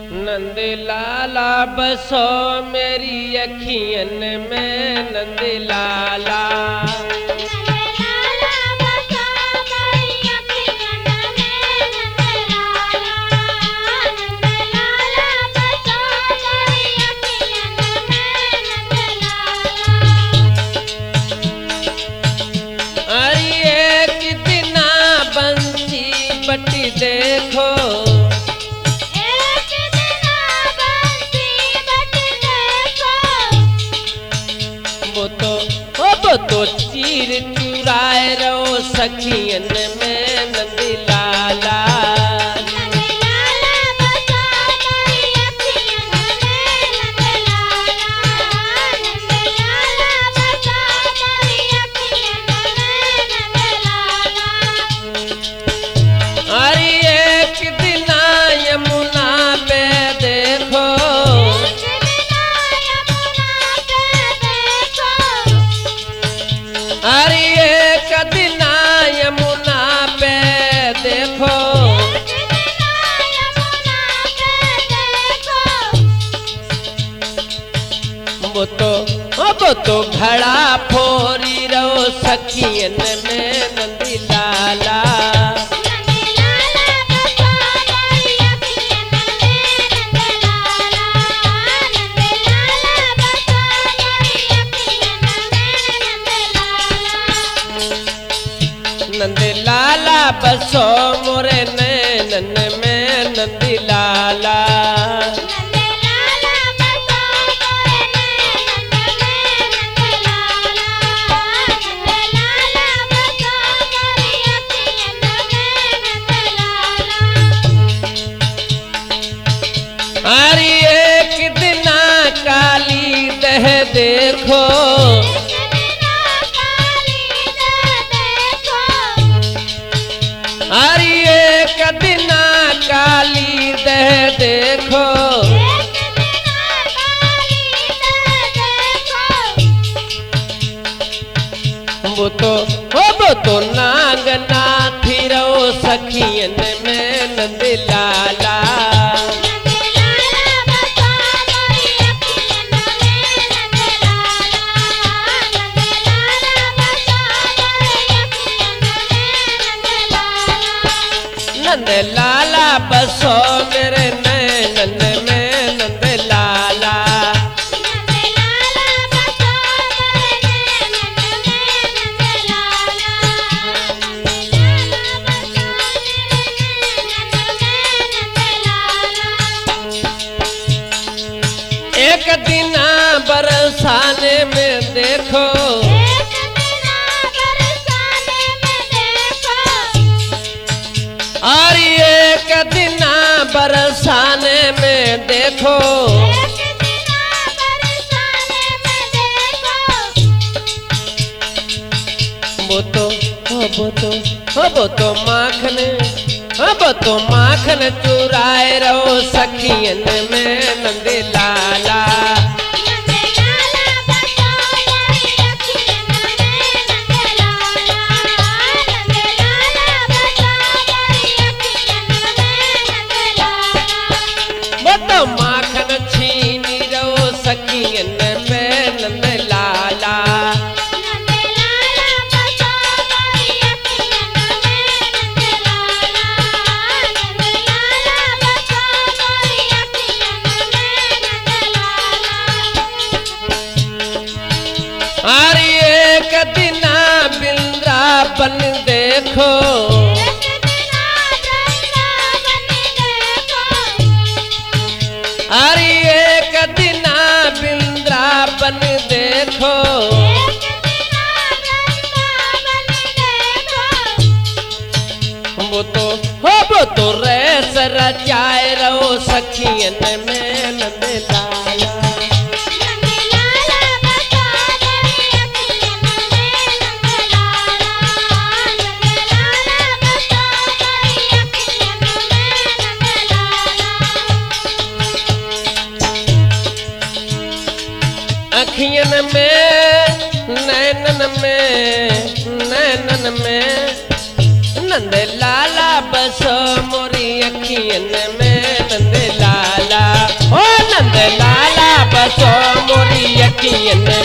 नंद लाला बसो मेरी अखियन में नंद लाला। बटी देखो एक दिना बंसी बटी देखो, वो तो चीर चुराए रहो सखियन में नंद लाला। वो तो घड़ा फोरी रहो सखियन में नंद लाला। नंद लाला बसो मोरे नैनन में नंद लाला। अरे एक दिना काली दह देखो, अरे एक दिना काली दह देखो, वो तो नागना फिरो सखियन में नंद लाला। नंद लाला बसो मेरे नैनन में नंद लाला। एक दिना बरसाने में देखो, और एक दिना बरसाने में देखो, वो तो माखन चुराए रहो सखियन में नंद लाला। माखन छीनी रहो सखियन में नंद लाला। अरे एक दिना वृंदावन देखो, अरे एक दिना वृंदावन देखो, वो तो रेस रचाए रहो सखियन में नंद लाला। अखियन में नैनन में नंद लाला बसो मोरी अखियन में नंद लाला। सो मोरी यकीन